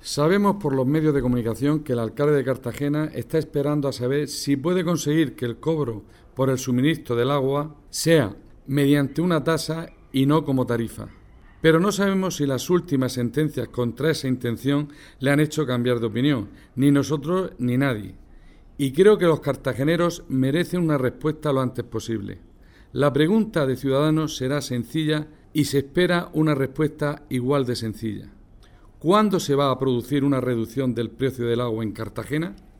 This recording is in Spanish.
Sabemos por los medios de comunicación que el alcalde de Cartagena está esperando a saber si puede conseguir que el cobro por el suministro del agua sea mediante una tasa y no como tarifa. Pero no sabemos si las últimas sentencias contra esa intención le han hecho cambiar de opinión, ni nosotros ni nadie. Y creo que los cartageneros merecen una respuesta lo antes posible. La pregunta de Ciudadanos será sencilla y se espera una respuesta igual de sencilla. ¿Cuándo se va a producir una reducción del precio del agua en Cartagena?